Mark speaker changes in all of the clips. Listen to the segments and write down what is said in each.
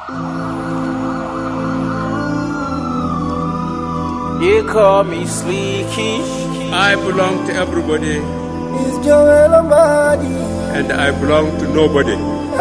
Speaker 1: They call me Sleeky.
Speaker 2: I belong to everybody.
Speaker 3: It's Joel Amadi.
Speaker 2: And I belong to nobody.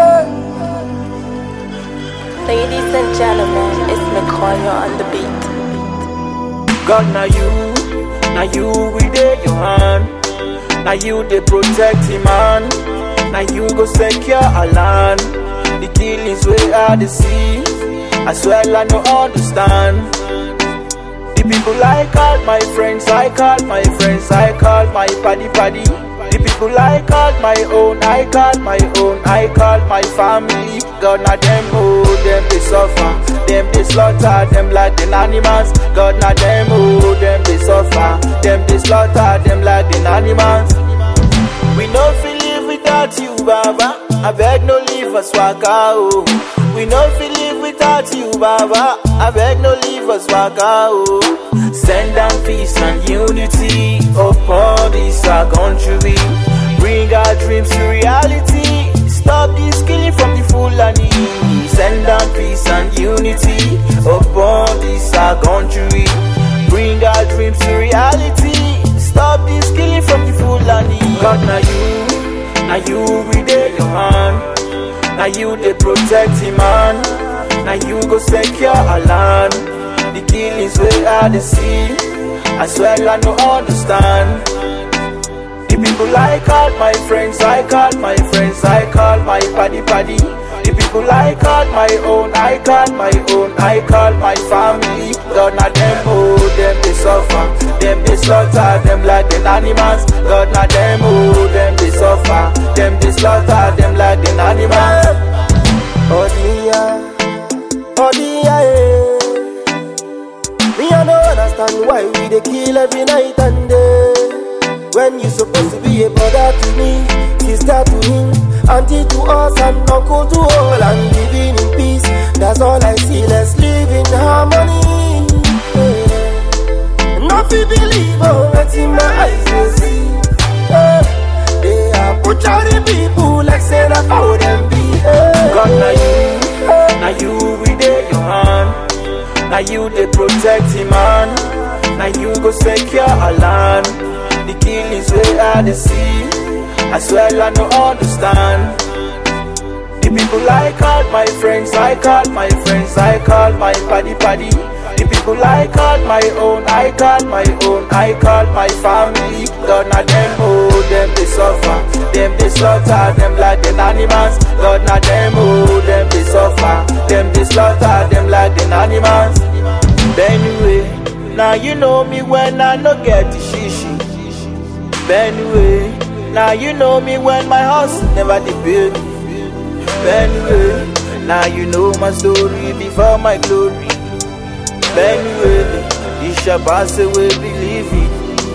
Speaker 4: Ladies and gentlemen, it's Mikoyo on the beat.
Speaker 1: God, now you with your hand. Now you they protect him, man. Now you go secure our land. The killings where I the sea. As well I no understand. The people I call my friends, I call my friends, I call my paddy. The people I call my own, I call my own, I call my family. God now them oh, them they suffer, them they slaughter, them like the animals. God now them oh, them they suffer, them they slaughter, them like the animals. We no feel live without you, Baba. I beg no leave us waka oh. We no feel live without you, Baba. I beg no leave us waka oh. Send down peace and unity upon this our country. Bring our dreams to reality. Stop this killing from the Fulani. Send down peace and unity upon this our country. Bring our dreams to reality. Stop this killing from the Fulani. God now you with your hand. Now you they protect him, man. Now you go secure our land. The killings where I the sea. As well I no understand. The people I call my friends, I call my friends, I call my paddy. The people I call my own, I call my own, I call my family. God now them oh, them they suffer, them they slaughter, them like the animals. God now them oh, them they suffer, them they slaughter, them like the animals.
Speaker 3: Odia, me I don't understand why we dey kill every night and day. When you supposed to be a brother to me, sister to him, auntie to us and uncle to all, and living in peace. That's all I see. Let's live in harmony. Nothing believe what's in my eyes you see. They are butchering people like say that how them be.
Speaker 1: God now you with your hand. Now you they protect him, man. Now you go secure our land. The killings where I the sea. As well I no understand. The people I call my friends, I call my friends, I call my paddy. The people I call my own, I call my own, I call my family. God now them oh, them they suffer, them they slaughter, them like the animals. God now them oh, them they suffer, them they slaughter, them like the animals. Anyway, now you know me when I no get the shishi. Anyway, now you know me when my house never did build. Anyway, now you know my story before my glory. Anyway, it shall pass away, believe it.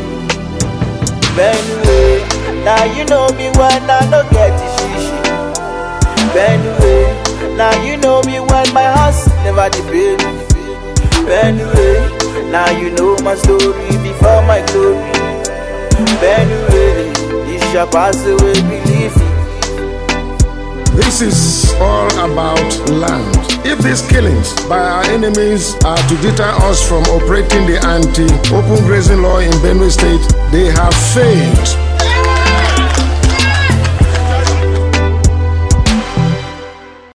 Speaker 1: Anyway, now you know me when I no get the shishi. Anyway, now you know me when my house never did build. Anyway, now you know my story before my glory. Anyway, it shall pass away, believe it.
Speaker 5: This is all about land. If these killings by our enemies are to deter us from operating the anti-open grazing law in Benue State, they have failed.